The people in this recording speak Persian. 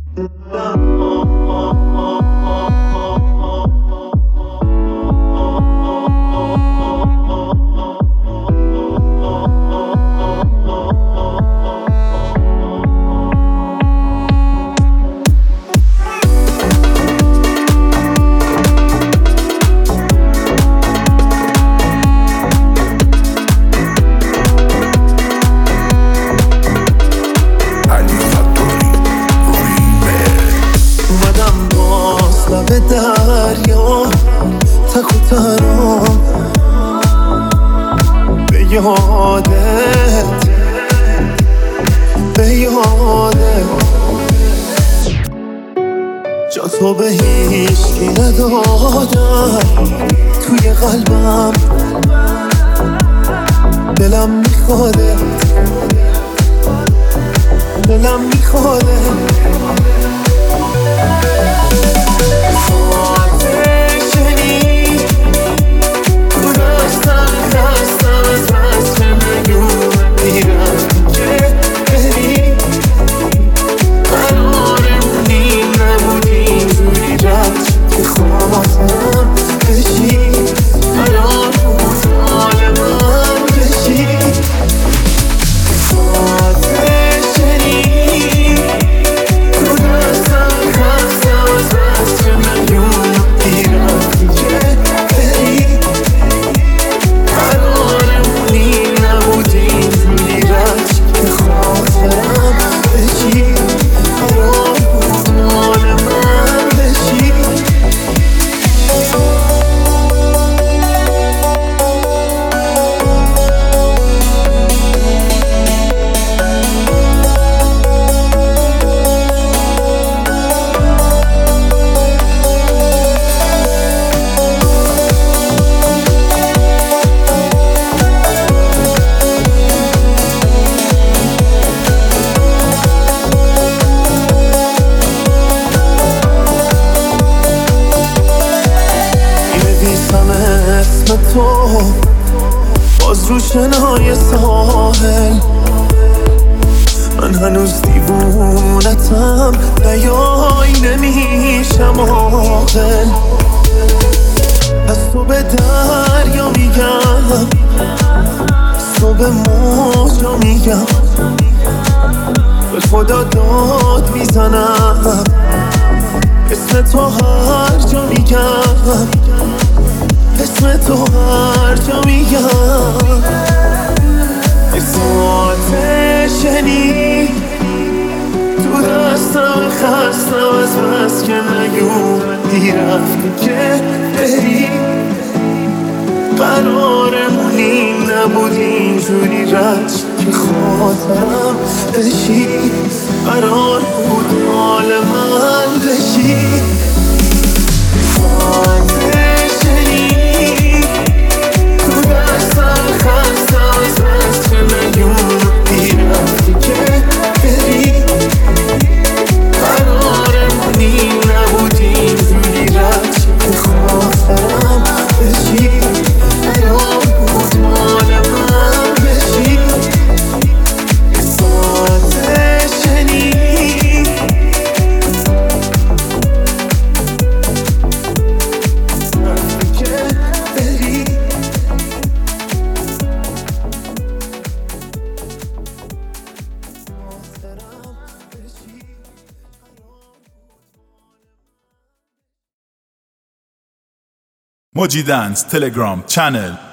به دریا تک و تنها به یادت جا تو به هیچکی ندادم توی قلبم دلم میخواده تو باز رو شنای ساحل من هنوز دیوونتم نیای نمیشم عاقل از تو به دریا میگم از تو به موجا میگم به خدا داد میزنم اسم تو هر جا میگم اسم تو هر جا میگم آتشنی تو دستم خستم از بس که نیومدی رفتی که بری قرارمونی نبود اینجوری رد که خاطرم بشی قرار بود حال من بشی Moji Dance Telegram channel